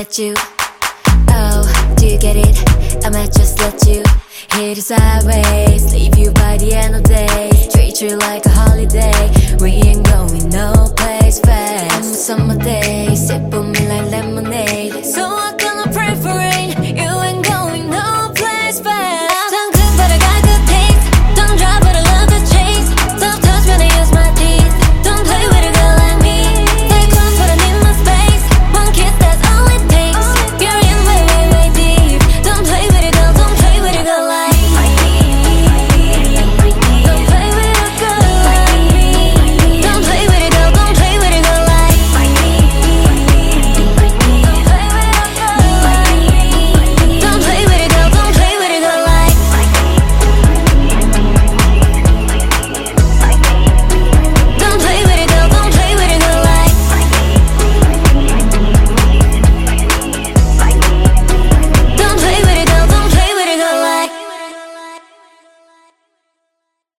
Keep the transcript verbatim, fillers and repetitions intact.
let you. Oh, do you get it? I might just let you hit it sideways, leave you by the end of the day, treat you like a holiday. We ain't going no place fast. On a summer day, sip on me like lemonade. So